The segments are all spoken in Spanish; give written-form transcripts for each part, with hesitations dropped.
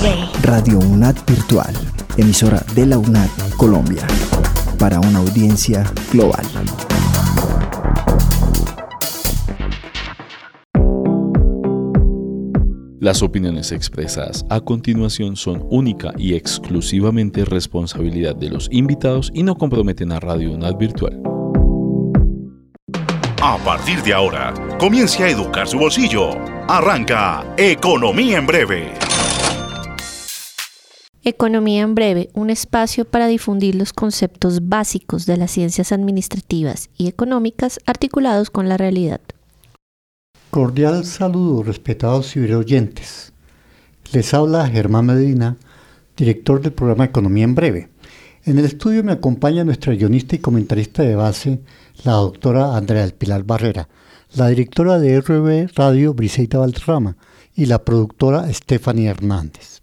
Radio UNAD Virtual, emisora de la UNAD Colombia, para una audiencia global. Las opiniones expresadas a continuación son única y exclusivamente responsabilidad de los invitados y no comprometen a Radio UNAD Virtual. A partir de ahora, comience a educar su bolsillo. Arranca Economía en Breve. Economía en Breve, un espacio para difundir los conceptos básicos de las ciencias administrativas y económicas articulados con la realidad. Cordial saludo, respetados ciberoyentes. Les habla Germán Medina, director del programa Economía en Breve. En el estudio me acompaña nuestra guionista y comentarista de base, la doctora Andrea del Pilar Barrera, la directora de RB Radio, Briseida Valderrama, y la productora Stephanie Hernández.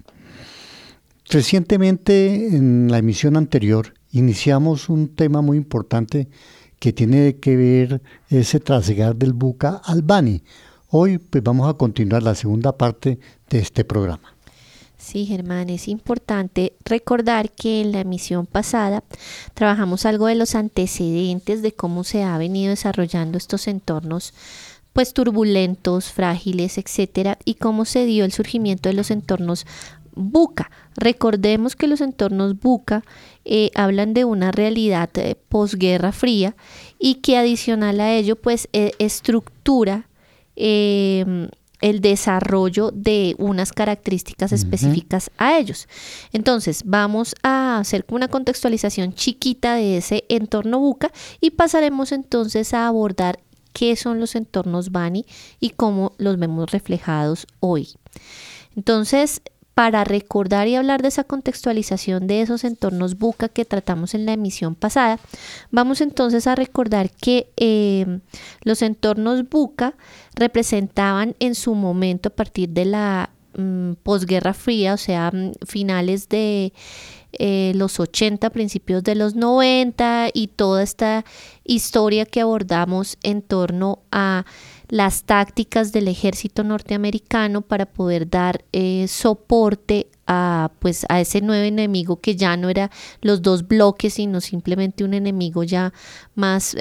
Recientemente, en la emisión anterior, iniciamos un tema muy importante que tiene que ver ese trasegar del buca al Bani. Hoy pues vamos a continuar la segunda parte de este programa. Sí, Germán, es importante recordar que en la emisión pasada trabajamos algo de los antecedentes de cómo se ha venido desarrollando estos entornos pues turbulentos, frágiles, etcétera, y cómo se dio el surgimiento de los entornos buca. Recordemos que los entornos buca hablan de una realidad posguerra fría y que adicional a ello pues estructura el desarrollo de unas características específicas a ellos. Entonces vamos a hacer una contextualización chiquita de ese entorno buca y pasaremos entonces a abordar qué son los entornos Bani y cómo los vemos reflejados hoy. Entonces, para recordar y hablar de esa contextualización de esos entornos buca que tratamos en la emisión pasada, vamos entonces a recordar que los entornos buca representaban en su momento, a partir de la posguerra fría, o sea, finales de los 80, principios de los 90 y toda esta historia que abordamos en torno a las tácticas del ejército norteamericano para poder dar soporte a ese nuevo enemigo que ya no era los dos bloques, sino simplemente un enemigo ya más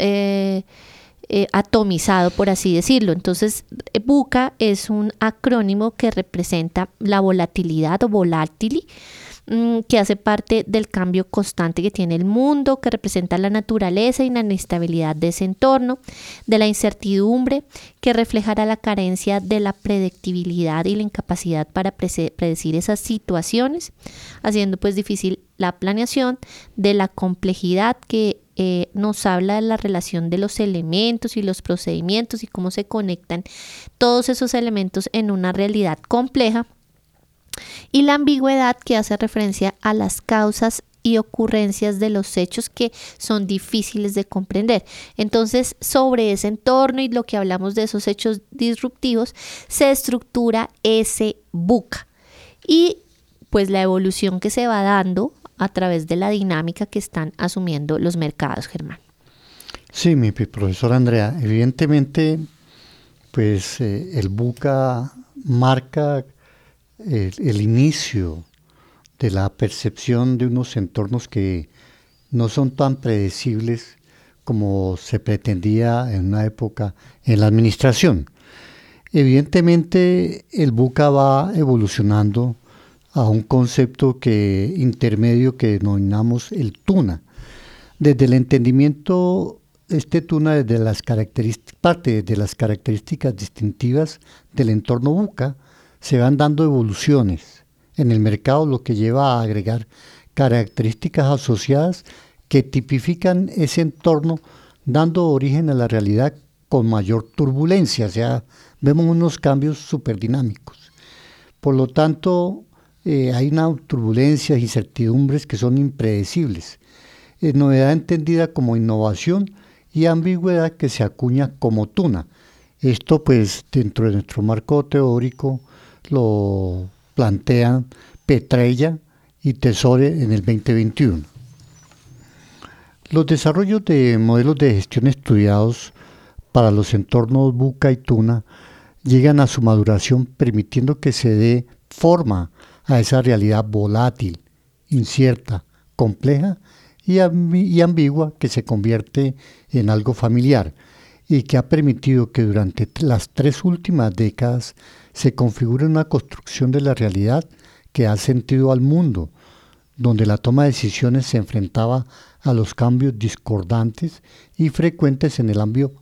atomizado, por así decirlo. Entonces, buca es un acrónimo que representa la volatilidad o volatili, que hace parte del cambio constante que tiene el mundo, que representa la naturaleza y la inestabilidad de ese entorno, de la incertidumbre, que reflejará la carencia de la predictibilidad y la incapacidad para predecir esas situaciones, haciendo pues difícil la planeación, de la complejidad que nos habla de la relación de los elementos y los procedimientos y cómo se conectan todos esos elementos en una realidad compleja, y la ambigüedad, que hace referencia a las causas y ocurrencias de los hechos que son difíciles de comprender. Entonces, sobre ese entorno y lo que hablamos de esos hechos disruptivos, se estructura ese buca y pues la evolución que se va dando a través de la dinámica que están asumiendo los mercados, Germán. Sí, mi profesora Andrea, evidentemente pues el buca marca el inicio de la percepción de unos entornos que no son tan predecibles como se pretendía en una época en la administración. Evidentemente el buca va evolucionando a un concepto intermedio que denominamos el tuna. Desde el entendimiento, este tuna parte de las características distintivas del entorno buca, se van dando evoluciones en el mercado, lo que lleva a agregar características asociadas que tipifican ese entorno, dando origen a la realidad con mayor turbulencia. O sea, vemos unos cambios súper dinámicos. Por lo tanto, hay una turbulencia e incertidumbres que son impredecibles. Novedad entendida como innovación y ambigüedad que se acuña como tuna. Esto, pues, dentro de nuestro marco teórico, lo plantean Petrella y Tesore en el 2021. Los desarrollos de modelos de gestión estudiados para los entornos buca y tuna llegan a su maduración, permitiendo que se dé forma a esa realidad volátil, incierta, compleja y ambigua que se convierte en algo familiar y que ha permitido que durante las 3 últimas décadas se configure una construcción de la realidad que da sentido al mundo, donde la toma de decisiones se enfrentaba a los cambios discordantes y frecuentes en el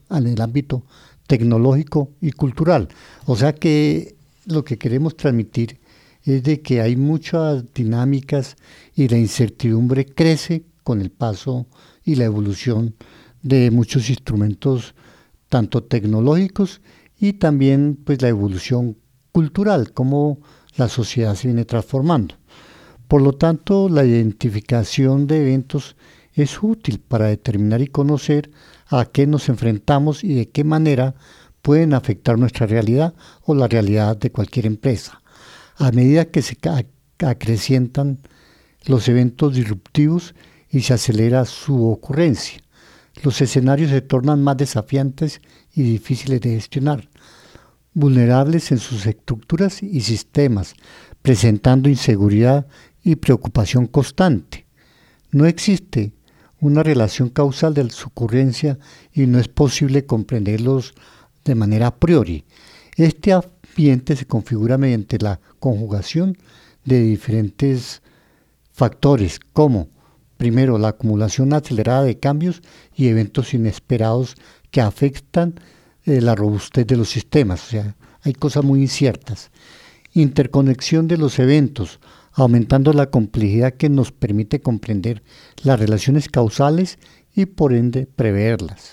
ámbito tecnológico y cultural. O sea que lo que queremos transmitir es de que hay muchas dinámicas y la incertidumbre crece con el paso y la evolución de muchos instrumentos, tanto tecnológicos y también pues la evolución cultural, cómo la sociedad se viene transformando. Por lo tanto, la identificación de eventos es útil para determinar y conocer a qué nos enfrentamos y de qué manera pueden afectar nuestra realidad o la realidad de cualquier empresa. A medida que se acrecientan los eventos disruptivos y se acelera su ocurrencia, los escenarios se tornan más desafiantes y difíciles de gestionar, vulnerables en sus estructuras y sistemas, presentando inseguridad y preocupación constante. No existe una relación causal de su ocurrencia y no es posible comprenderlos de manera a priori. Este ambiente se configura mediante la conjugación de diferentes factores, como, primero, la acumulación acelerada de cambios y eventos inesperados que afectan la robustez de los sistemas, o sea, hay cosas muy inciertas. Interconexión de los eventos, aumentando la complejidad que nos permite comprender las relaciones causales y por ende preverlas.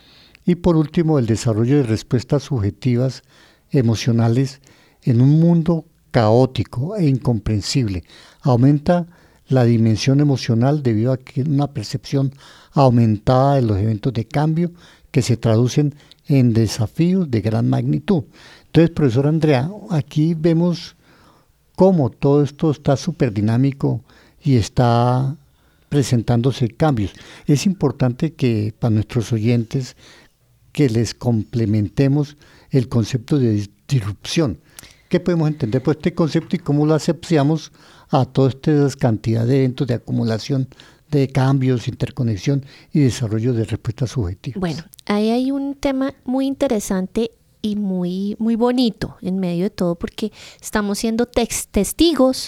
Y por último, el desarrollo de respuestas subjetivas emocionales en un mundo caótico e incomprensible. Aumenta la dimensión emocional debido a que una percepción aumentada de los eventos de cambio que se traducen en desafíos de gran magnitud. Entonces, profesora Andrea, aquí vemos cómo todo esto está súper dinámico y está presentándose cambios. Es importante que para nuestros oyentes que les complementemos el concepto de disrupción. ¿Qué podemos entender por este concepto y cómo lo asociamos a toda esta cantidad de eventos de acumulación de cambios, interconexión y desarrollo de respuestas subjetivas? Bueno, ahí hay un tema muy interesante y muy, muy bonito en medio de todo, porque estamos siendo testigos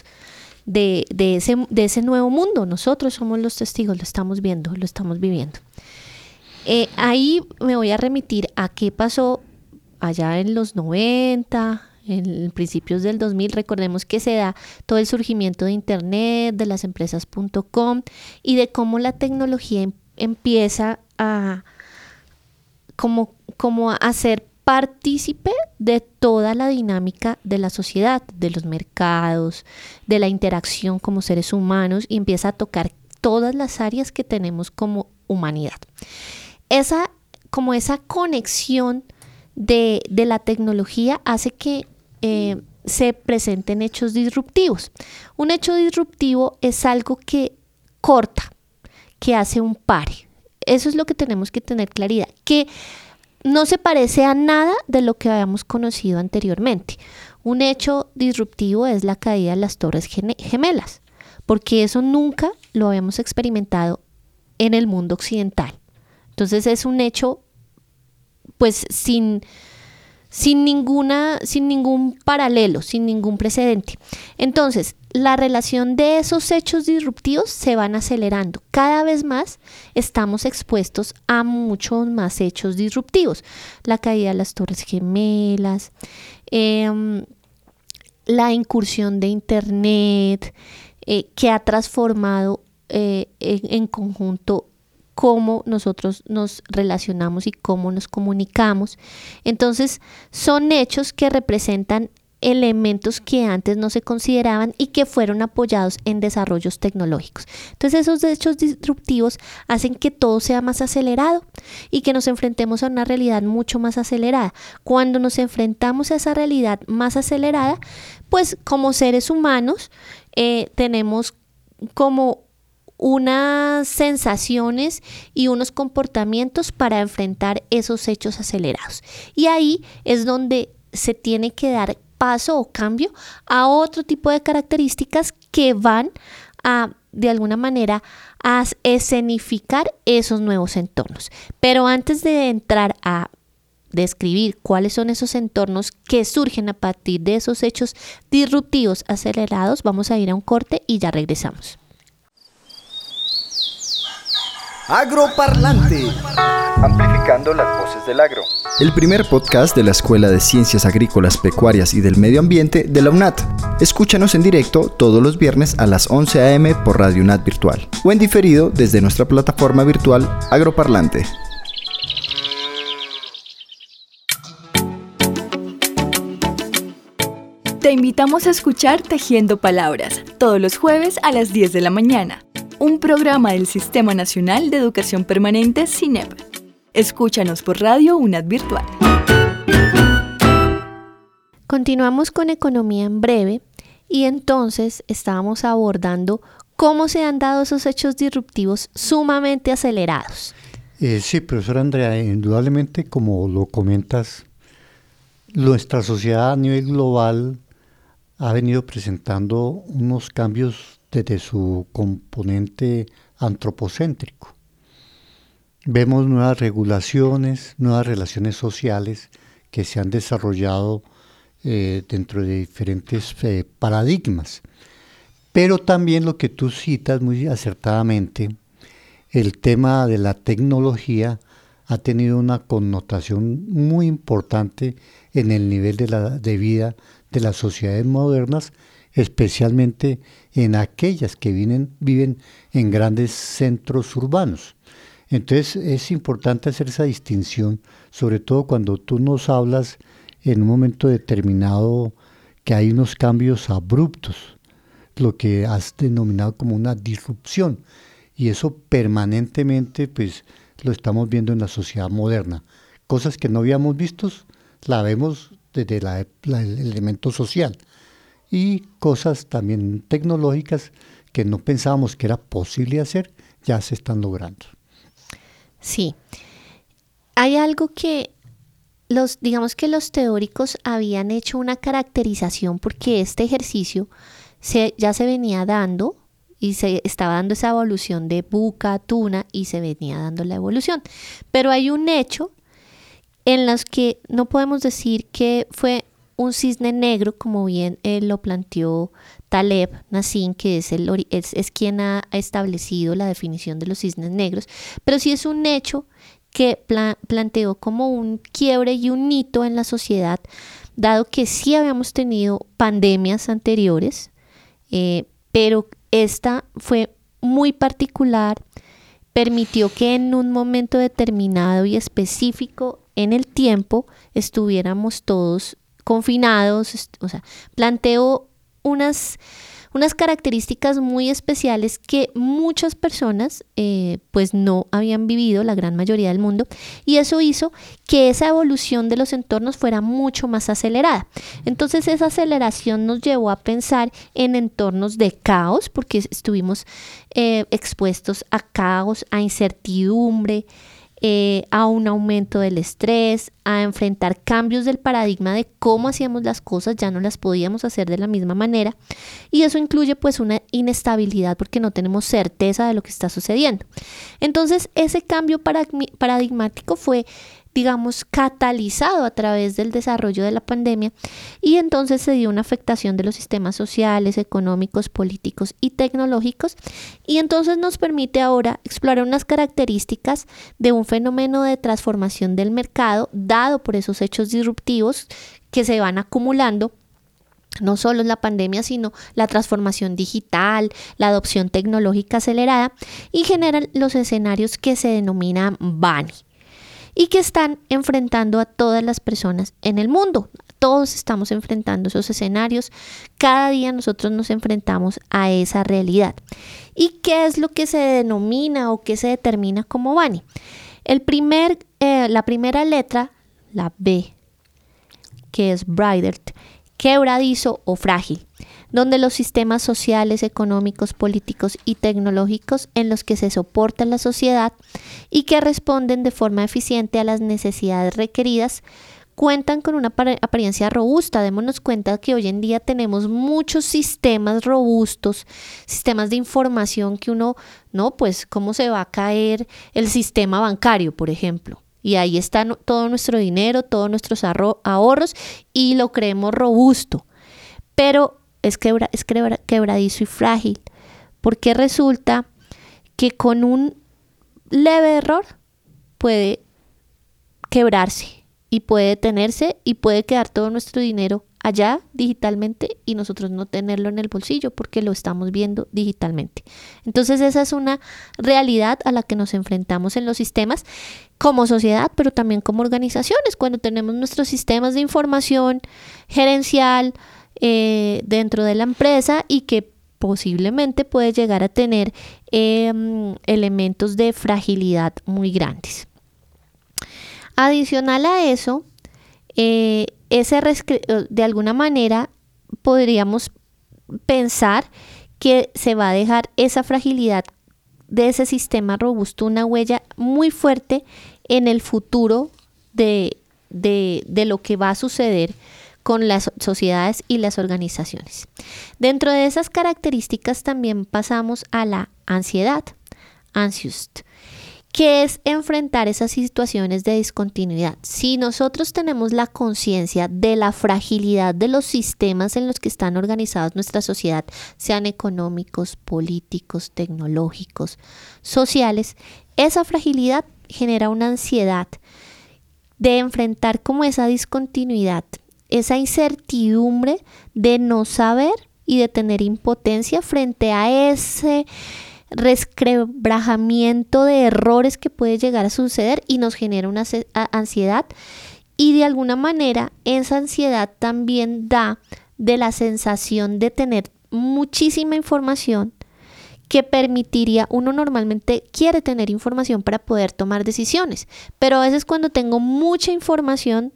de ese nuevo mundo. Nosotros somos los testigos, lo estamos viendo, lo estamos viviendo. Ahí me voy a remitir a qué pasó allá en los 90, en principios del 2000. Recordemos que se da todo el surgimiento de Internet, de las empresas .com y de cómo la tecnología empieza a como a ser partícipe de toda la dinámica de la sociedad, de los mercados, de la interacción como seres humanos, y empieza a tocar todas las áreas que tenemos como humanidad. Esa conexión de la tecnología hace que se presenten hechos disruptivos. Un hecho disruptivo es algo que corta, que hace un pare. Eso es lo que tenemos que tener claridad, que no se parece a nada de lo que habíamos conocido anteriormente. Un hecho disruptivo es la caída de las Torres Gemelas, porque eso nunca lo habíamos experimentado en el mundo occidental. Entonces es un hecho pues sin ningún paralelo, sin ningún precedente. Entonces, la relación de esos hechos disruptivos se van acelerando. Cada vez más estamos expuestos a muchos más hechos disruptivos. La caída de las Torres Gemelas, la incursión de Internet, que ha transformado en conjunto cómo nosotros nos relacionamos y cómo nos comunicamos. Entonces, son hechos que representan elementos que antes no se consideraban y que fueron apoyados en desarrollos tecnológicos. Entonces, esos hechos disruptivos hacen que todo sea más acelerado y que nos enfrentemos a una realidad mucho más acelerada. Cuando nos enfrentamos a esa realidad más acelerada, pues como seres humanos tenemos como unas sensaciones y unos comportamientos para enfrentar esos hechos acelerados. Y ahí es donde se tiene que dar paso o cambio a otro tipo de características que van a, de alguna manera, a escenificar esos nuevos entornos. Pero antes de entrar a describir cuáles son esos entornos que surgen a partir de esos hechos disruptivos acelerados, vamos a ir a un corte y ya regresamos. Agroparlante. Amplificando las voces del agro. El primer podcast de la Escuela de Ciencias Agrícolas, Pecuarias y del Medio Ambiente de la UNAT. Escúchanos en directo todos los viernes a las 11 a.m. por Radio UNAT Virtual o en diferido desde nuestra plataforma virtual Agroparlante. Te invitamos a escuchar Tejiendo Palabras todos los jueves a las 10 de la mañana. Un programa del Sistema Nacional de Educación Permanente SINEP. Escúchanos por Radio UNAT Virtual. Continuamos con Economía en Breve y entonces estábamos abordando cómo se han dado esos hechos disruptivos sumamente acelerados. Sí, profesora Andrea, indudablemente, como lo comentas, nuestra sociedad a nivel global ha venido presentando unos cambios desde su componente antropocéntrico. Vemos nuevas regulaciones, nuevas relaciones sociales que se han desarrollado dentro de diferentes paradigmas. Pero también lo que tú citas muy acertadamente, el tema de la tecnología ha tenido una connotación muy importante en el nivel de vida de las sociedades modernas, especialmente en aquellas que viven en grandes centros urbanos. Entonces es importante hacer esa distinción, sobre todo cuando tú nos hablas en un momento determinado que hay unos cambios abruptos, lo que has denominado como una disrupción, y eso permanentemente pues lo estamos viendo en la sociedad moderna. Cosas que no habíamos visto, la vemos desde el elemento social, y cosas también tecnológicas que no pensábamos que era posible hacer, ya se están logrando. Sí, hay algo que digamos que los teóricos habían hecho una caracterización porque este ejercicio ya se venía dando y se estaba dando esa evolución de buca, tuna y se venía dando la evolución. Pero hay un hecho en los que no podemos decir que fue un cisne negro, como bien lo planteó Taleb Nassim, que es quien ha establecido la definición de los cisnes negros, pero sí es un hecho que planteó como un quiebre y un hito en la sociedad, dado que sí habíamos tenido pandemias anteriores, pero esta fue muy particular, permitió que en un momento determinado y específico en el tiempo estuviéramos todos confinados, o sea, planteó unas características muy especiales que muchas personas pues no habían vivido, la gran mayoría del mundo, y eso hizo que esa evolución de los entornos fuera mucho más acelerada. Entonces esa aceleración nos llevó a pensar en entornos de caos, porque estuvimos expuestos a caos, a incertidumbre, a un aumento del estrés, a enfrentar cambios del paradigma de cómo hacíamos las cosas, ya no las podíamos hacer de la misma manera, y eso incluye pues una inestabilidad porque no tenemos certeza de lo que está sucediendo. Entonces ese cambio paradigmático fue, digamos, catalizado a través del desarrollo de la pandemia, y entonces se dio una afectación de los sistemas sociales, económicos, políticos y tecnológicos, y entonces nos permite ahora explorar unas características de un fenómeno de transformación del mercado dado por esos hechos disruptivos que se van acumulando. No solo la pandemia, sino la transformación digital, la adopción tecnológica acelerada, y generan los escenarios que se denominan BANI y que están enfrentando a todas las personas en el mundo. Todos estamos enfrentando esos escenarios. Cada día nosotros nos enfrentamos a esa realidad. ¿Y qué es lo que se denomina o qué se determina como BANI? La primera letra, la B, que es Brighter, quebradizo o frágil, donde los sistemas sociales, económicos, políticos y tecnológicos en los que se soporta la sociedad y que responden de forma eficiente a las necesidades requeridas cuentan con una apariencia robusta. Démonos cuenta que hoy en día tenemos muchos sistemas robustos, sistemas de información que uno, no, pues cómo se va a caer el sistema bancario, por ejemplo. Y ahí está todo nuestro dinero, todos nuestros ahorros y lo creemos robusto. Pero es quebradizo y frágil, porque resulta que con un leve error puede quebrarse y puede detenerse y puede quedar todo nuestro dinero allá digitalmente y nosotros no tenerlo en el bolsillo porque lo estamos viendo digitalmente. Entonces esa es una realidad a la que nos enfrentamos en los sistemas como sociedad, pero también como organizaciones, cuando tenemos nuestros sistemas de información gerencial dentro de la empresa y que posiblemente puede llegar a tener elementos de fragilidad muy grandes. Adicional a eso, de alguna manera podríamos pensar que se va a dejar esa fragilidad de ese sistema robusto, una huella muy fuerte en el futuro de lo que va a suceder con las sociedades y las organizaciones. Dentro de esas características también pasamos a la ansiedad, anxious, que es enfrentar esas situaciones de discontinuidad. Si nosotros tenemos la conciencia de la fragilidad de los sistemas en los que están organizados nuestra sociedad, sean económicos, políticos, tecnológicos, sociales, esa fragilidad genera una ansiedad de enfrentar como esa discontinuidad, esa incertidumbre de no saber y de tener impotencia frente a ese resquebrajamiento de errores que puede llegar a suceder y nos genera una ansiedad, y de alguna manera esa ansiedad también da de la sensación de tener muchísima información que permitiría, uno normalmente quiere tener información para poder tomar decisiones, pero a veces cuando tengo mucha información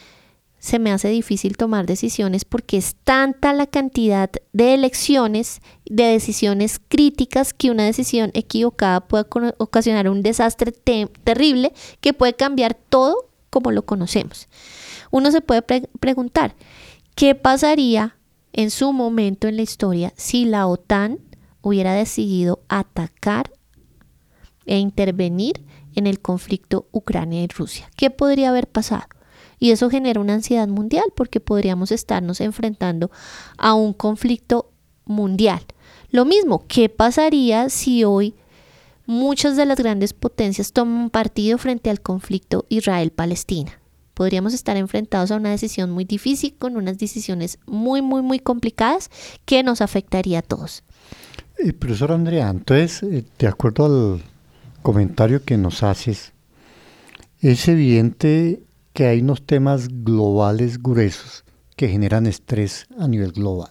se me hace difícil tomar decisiones porque es tanta la cantidad de elecciones, de decisiones críticas, que una decisión equivocada puede ocasionar un desastre terrible que puede cambiar todo como lo conocemos. Uno se puede preguntar, ¿qué pasaría en su momento en la historia si la OTAN hubiera decidido atacar e intervenir en el conflicto Ucrania y Rusia? ¿Qué podría haber pasado? Y eso genera una ansiedad mundial porque podríamos estarnos enfrentando a un conflicto mundial. Lo mismo, ¿qué pasaría si hoy muchas de las grandes potencias toman partido frente al conflicto Israel-Palestina? Podríamos estar enfrentados a una decisión muy difícil, con unas decisiones muy, muy, muy complicadas que nos afectaría a todos. Profesor Andrea, entonces, de acuerdo al comentario que nos haces, es evidente que hay unos temas globales gruesos que generan estrés a nivel global.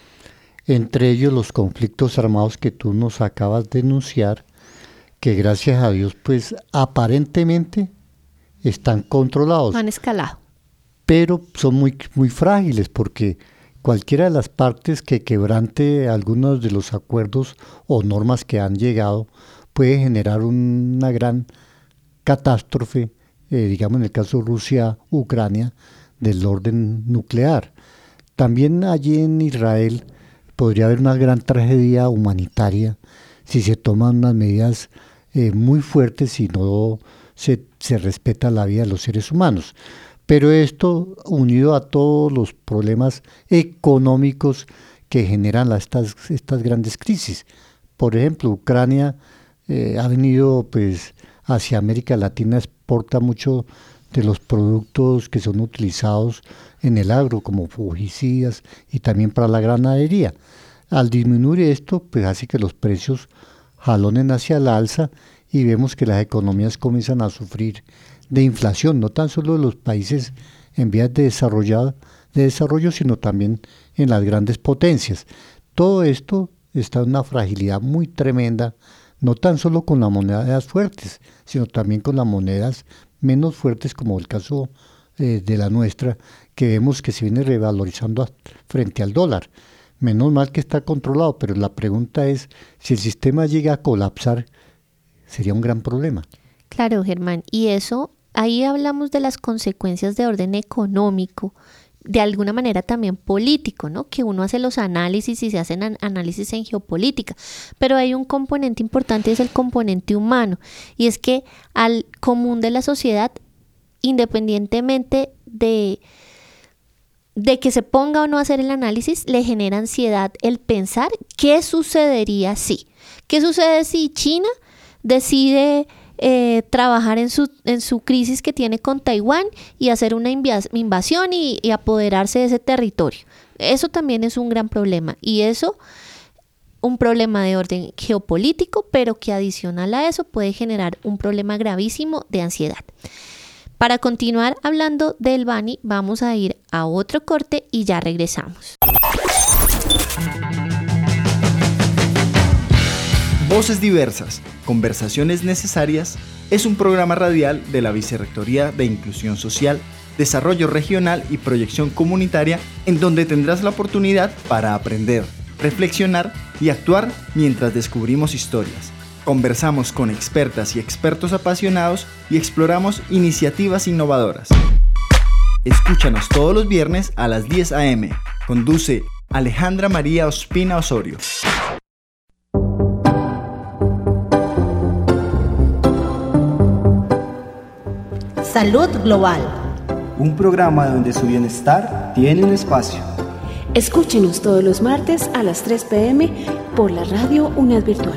Entre ellos los conflictos armados que tú nos acabas de enunciar, que gracias a Dios pues aparentemente están controlados. Han escalado. Pero son muy, muy frágiles porque cualquiera de las partes que quebrante algunos de los acuerdos o normas que han llegado puede generar una gran catástrofe, digamos en el caso Rusia-Ucrania, del orden nuclear. También allí en Israel podría haber una gran tragedia humanitaria si se toman unas medidas muy fuertes y no se respeta la vida de los seres humanos. Pero esto unido a todos los problemas económicos que generan estas grandes crisis. Por ejemplo, Ucrania ha venido pues hacia América Latina, exporta mucho de los productos que son utilizados en el agro, como fungicidas y también para la ganadería. Al disminuir esto, pues hace que los precios jalonen hacia el alza y vemos que las economías comienzan a sufrir de inflación, no tan solo en los países en vías de desarrollo, sino también en las grandes potencias. Todo esto está en una fragilidad muy tremenda, no tan solo con las monedas fuertes, sino también con las monedas menos fuertes, como el caso de la nuestra, que vemos que se viene revalorizando frente al dólar. Menos mal que está controlado, pero la pregunta es, si el sistema llega a colapsar, sería un gran problema. Claro, Germán, y eso ahí hablamos de las consecuencias de orden económico, de alguna manera también político, ¿no? Que uno hace los análisis y se hacen análisis en geopolítica, pero hay un componente importante, es el componente humano, y es que al común de la sociedad, independientemente de que se ponga o no a hacer el análisis, le genera ansiedad el pensar qué sucedería si. ¿Qué sucede si China decide trabajar en su crisis que tiene con Taiwán y hacer una invasión y apoderarse de ese territorio? Eso también es un gran problema, y eso un problema de orden geopolítico, pero que adicional a eso puede generar un problema gravísimo de ansiedad. Para continuar hablando del Bani, vamos a ir a otro corte y ya regresamos. Voces diversas, conversaciones necesarias, es un programa radial de la Vicerrectoría de Inclusión Social, Desarrollo Regional y Proyección Comunitaria, en donde tendrás la oportunidad para aprender, reflexionar y actuar mientras descubrimos historias. Conversamos con expertas y expertos apasionados y exploramos iniciativas innovadoras. Escúchanos todos los viernes a las 10 a.m. Conduce Alejandra María Ospina Osorio. Salud Global. Un programa donde su bienestar tiene un espacio. Escúchenos todos los martes a las 3 p.m. por la radio UNAD Virtual.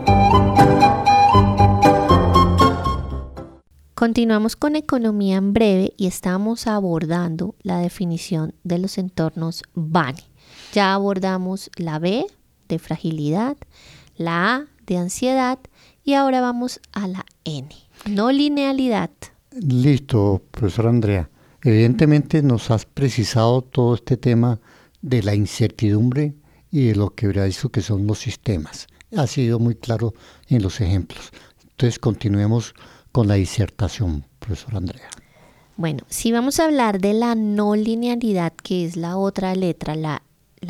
Continuamos con Economía en Breve y estamos abordando la definición de los entornos Bani. Ya abordamos la B de fragilidad, la A de ansiedad y ahora vamos a la N, no linealidad. Listo, profesora Andrea. Evidentemente nos has precisado todo este tema de la incertidumbre y de lo quebradizo que son los sistemas. Ha sido muy claro en los ejemplos. Entonces continuemos con la disertación, profesora Andrea. Bueno, si vamos a hablar de la no linealidad, que es la otra letra, la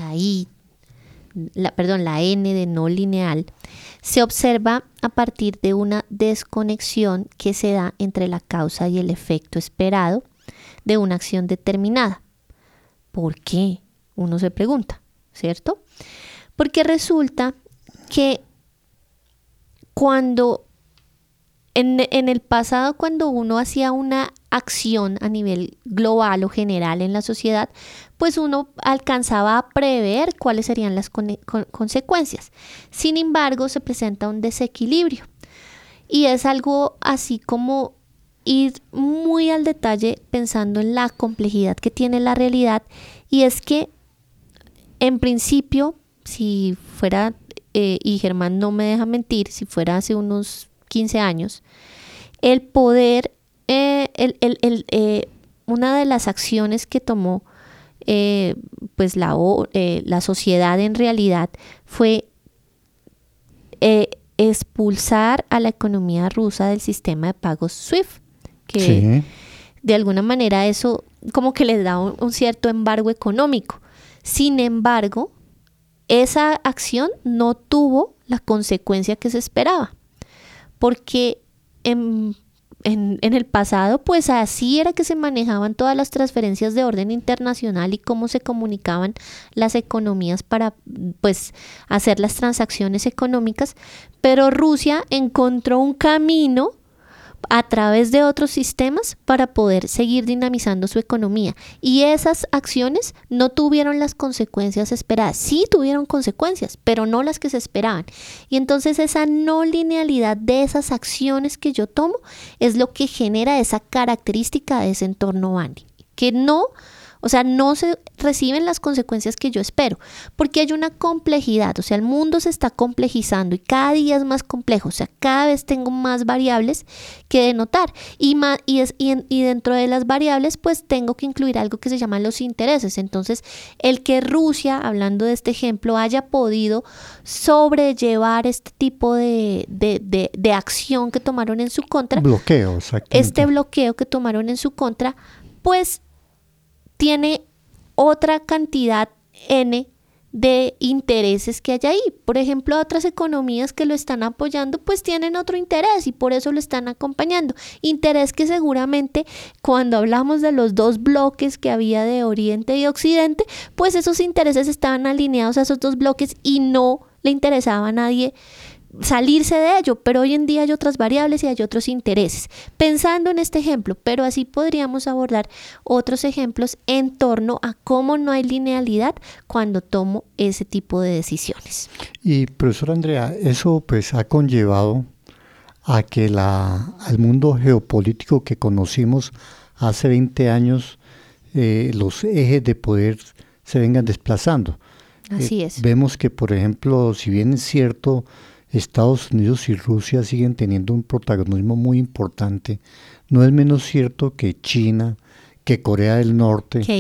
N de no lineal, se observa a partir de una desconexión que se da entre la causa y el efecto esperado de una acción determinada. ¿Por qué? Uno se pregunta, ¿cierto? Porque resulta que cuando en el pasado, cuando uno hacía una acción a nivel global o general en la sociedad, pues uno alcanzaba a prever cuáles serían las consecuencias. Sin embargo, se presenta un desequilibrio y es algo así como ir muy al detalle pensando en la complejidad que tiene la realidad, y es que en principio, si fuera, y Germán no me deja mentir, si fuera hace unos 15 años, el poder, una de las acciones que tomó pues la sociedad en realidad fue expulsar a la economía rusa del sistema de pagos SWIFT, que sí, de alguna manera eso como que les da un cierto embargo económico. Sin embargo, esa acción no tuvo la consecuencia que se esperaba, porque en el pasado pues así era que se manejaban todas las transferencias de orden internacional y cómo se comunicaban las economías para pues hacer las transacciones económicas, pero Rusia encontró un camino a través de otros sistemas para poder seguir dinamizando su economía, y esas acciones no tuvieron las consecuencias esperadas. Sí tuvieron consecuencias, pero no las que se esperaban, y entonces esa no linealidad de esas acciones que yo tomo es lo que genera esa característica de ese entorno Bani, que no se reciben las consecuencias que yo espero, porque hay una complejidad, o sea, el mundo se está complejizando y cada día es más complejo, o sea, cada vez tengo más variables que denotar, y dentro de las variables pues tengo que incluir algo que se llaman los intereses. Entonces, el que Rusia, hablando de este ejemplo, haya podido sobrellevar este tipo de acción que tomaron en su contra, bloqueo, exactamente. Este bloqueo que tomaron en su contra, pues tiene otra cantidad N de intereses que hay ahí. Por ejemplo, otras economías que lo están apoyando, pues tienen otro interés y por eso lo están acompañando. Interés que seguramente cuando hablamos de los dos bloques que había de Oriente y Occidente, pues esos intereses estaban alineados a esos dos bloques y no le interesaba a nadie salirse de ello, pero hoy en día hay otras variables y hay otros intereses. Pensando en este ejemplo, pero así podríamos abordar otros ejemplos en torno a cómo no hay linealidad cuando tomo ese tipo de decisiones. Y profesora Andrea, eso pues ha conllevado a que al mundo geopolítico que conocimos hace 20 años, los ejes de poder se vengan desplazando. Así es. Vemos que, por ejemplo, si bien es cierto, Estados Unidos y Rusia siguen teniendo un protagonismo muy importante, no es menos cierto que China, que Corea del Norte, que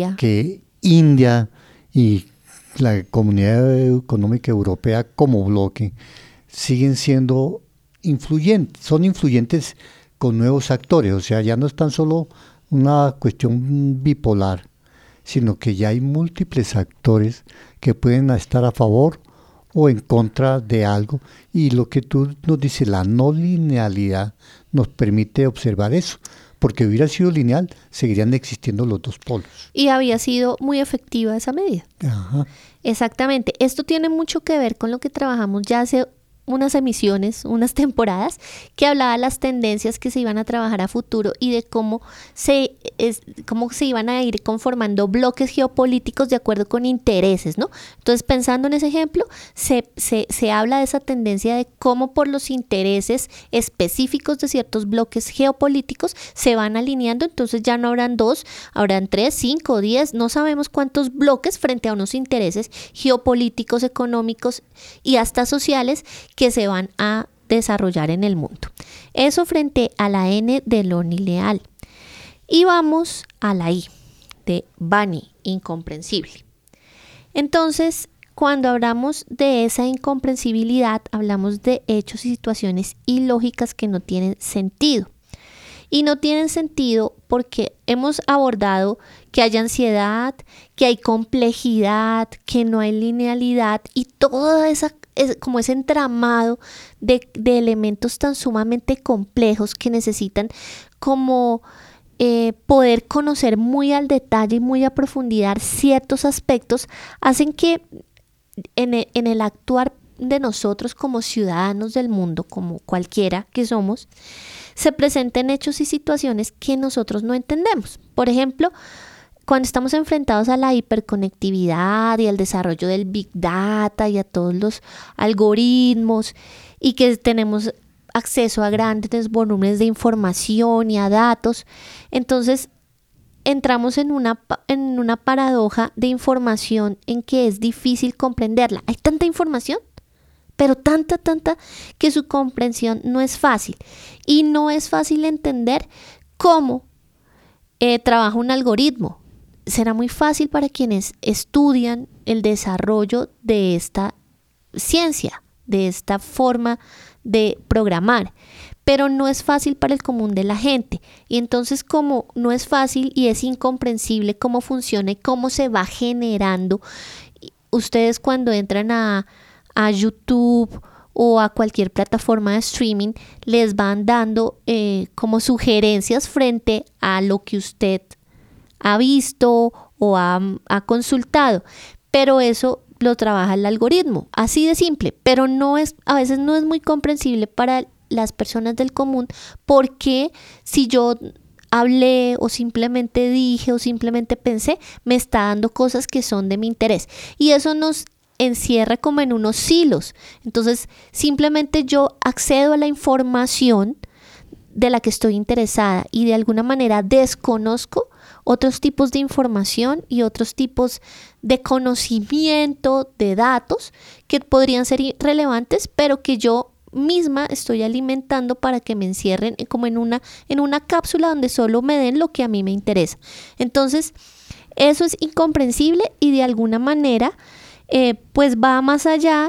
India y la Comunidad Económica Europea como bloque siguen siendo influyentes, son influyentes con nuevos actores, o sea, ya no es tan solo una cuestión bipolar, sino que ya hay múltiples actores que pueden estar a favor o en contra de algo, y lo que tú nos dices, la no linealidad nos permite observar eso, porque hubiera sido lineal, seguirían existiendo los dos polos. Y había sido muy efectiva esa medida. Ajá. Exactamente, esto tiene mucho que ver con lo que trabajamos ya hace unas emisiones, unas temporadas, que hablaba de las tendencias que se iban a trabajar a futuro y de cómo se iban a ir conformando bloques geopolíticos de acuerdo con intereses, ¿no? Entonces, pensando en ese ejemplo, se habla de esa tendencia de cómo por los intereses específicos de ciertos bloques geopolíticos se van alineando, entonces ya no habrán 2, habrán 3, 5, 10, no sabemos cuántos bloques frente a unos intereses geopolíticos, económicos y hasta sociales que se van a desarrollar en el mundo. Eso frente a la N de lo lineal. Y vamos a la I de Bani, incomprensible. Entonces, cuando hablamos de esa incomprensibilidad, hablamos de hechos y situaciones ilógicas que no tienen sentido. Y no tienen sentido porque hemos abordado que hay ansiedad, que hay complejidad, que no hay linealidad y toda esa como ese entramado de elementos tan sumamente complejos que necesitan como poder conocer muy al detalle y muy a profundidad ciertos aspectos, hacen que en el actuar de nosotros como ciudadanos del mundo, como cualquiera que somos, se presenten hechos y situaciones que nosotros no entendemos. Por ejemplo, cuando estamos enfrentados a la hiperconectividad y al desarrollo del Big Data y a todos los algoritmos y que tenemos acceso a grandes volúmenes de información y a datos, entonces entramos en una paradoja de información en que es difícil comprenderla. Hay tanta información, pero tanta, que su comprensión no es fácil. Y no es fácil entender cómo trabaja un algoritmo. Será muy fácil para quienes estudian el desarrollo de esta ciencia, de esta forma de programar, pero no es fácil para el común de la gente. Y entonces, como no es fácil y es incomprensible cómo funciona y cómo se va generando, ustedes cuando entran a YouTube o a cualquier plataforma de streaming, les van dando como sugerencias frente a lo que usted ha visto o ha consultado, pero eso lo trabaja el algoritmo, así de simple, pero a veces no es muy comprensible para las personas del común, porque si yo hablé o simplemente dije o simplemente pensé, me está dando cosas que son de mi interés y eso nos encierra como en unos silos. Entonces simplemente yo accedo a la información de la que estoy interesada y de alguna manera desconozco otros tipos de información y otros tipos de conocimiento de datos que podrían ser relevantes, pero que yo misma estoy alimentando para que me encierren como en una cápsula donde solo me den lo que a mí me interesa. Entonces, eso es incomprensible y de alguna manera pues va más allá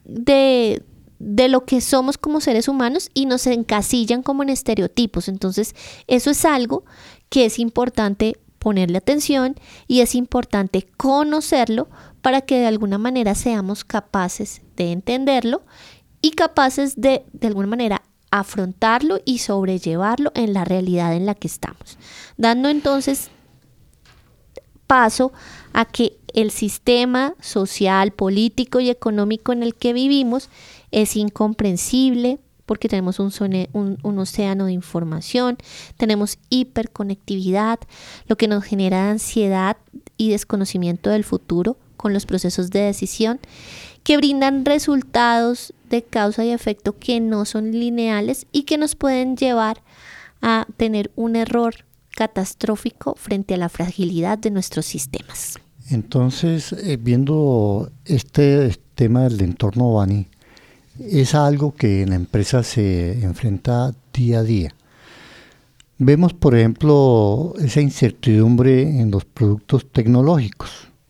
de lo que somos como seres humanos y nos encasillan como en estereotipos. Entonces, eso es algo que es importante ponerle atención y es importante conocerlo para que de alguna manera seamos capaces de entenderlo y capaces de alguna manera afrontarlo y sobrellevarlo en la realidad en la que estamos, dando entonces paso a que el sistema social, político y económico en el que vivimos es incomprensible porque tenemos un océano de información, tenemos hiperconectividad, lo que nos genera ansiedad y desconocimiento del futuro con los procesos de decisión que brindan resultados de causa y efecto que no son lineales y que nos pueden llevar a tener un error catastrófico frente a la fragilidad de nuestros sistemas. Entonces, viendo este tema del entorno Bani, es algo que en la empresa se enfrenta día a día. Vemos, por ejemplo, esa incertidumbre en los productos tecnológicos.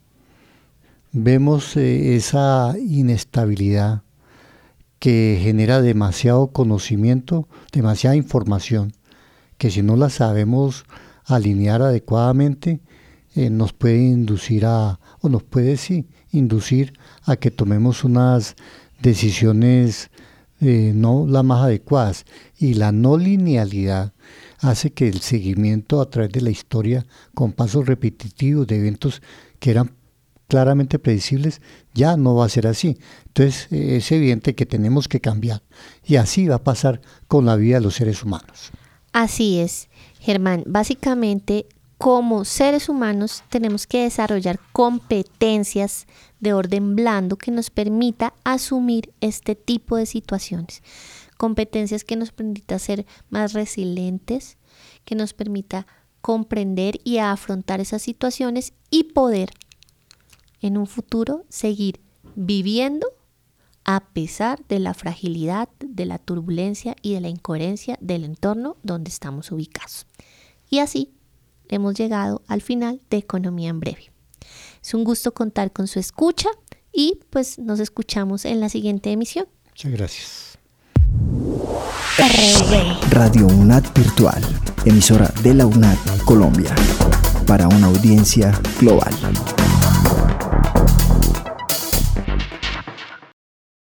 Vemos esa inestabilidad que genera demasiado conocimiento, demasiada información, que si no la sabemos alinear adecuadamente, nos puede inducir inducir a que tomemos unas decisiones no las más adecuadas. Y la no linealidad hace que el seguimiento a través de la historia, con pasos repetitivos de eventos que eran claramente predecibles, ya no va a ser así. Entonces es evidente que tenemos que cambiar, y así va a pasar con la vida de los seres humanos. Así es, Germán. Básicamente, como seres humanos tenemos que desarrollar competencias de orden blando que nos permita asumir este tipo de situaciones. Competencias que nos permita ser más resilientes, que nos permita comprender y afrontar esas situaciones y poder en un futuro seguir viviendo a pesar de la fragilidad, de la turbulencia y de la incoherencia del entorno donde estamos ubicados. Y así hemos llegado al final de Economía en Breve. Es un gusto contar con su escucha y pues nos escuchamos en la siguiente emisión. Muchas gracias. Radio UNAD Virtual, emisora de la UNAD Colombia, para una audiencia global.